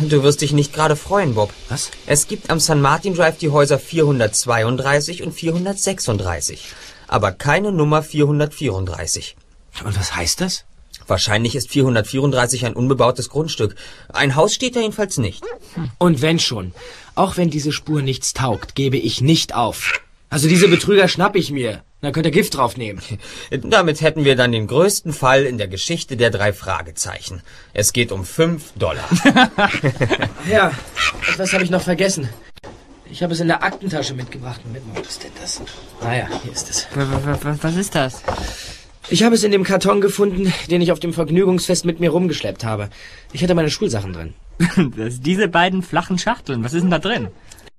Du wirst dich nicht gerade freuen, Bob. Was? Es gibt am St. Martin Drive die Häuser 432 und 436, aber keine Nummer 434. Und was heißt das? Wahrscheinlich ist 434 ein unbebautes Grundstück. Ein Haus steht da jedenfalls nicht. Und wenn schon, auch wenn diese Spur nichts taugt, gebe ich nicht auf. Also diese Betrüger schnapp ich mir. Dann könnt ihr Gift draufnehmen. Damit hätten wir dann den größten Fall in der Geschichte der 3 Fragezeichen. Es geht um $5. Ja, etwas habe ich noch vergessen. Ich habe es in der Aktentasche mitgebracht. Moment mal, was ist denn das? Naja, hier ist es. Was ist das? Ich habe es in dem Karton gefunden, den ich auf dem Vergnügungsfest mit mir rumgeschleppt habe. Ich hatte meine Schulsachen drin. Diese beiden flachen Schachteln, was ist denn da drin?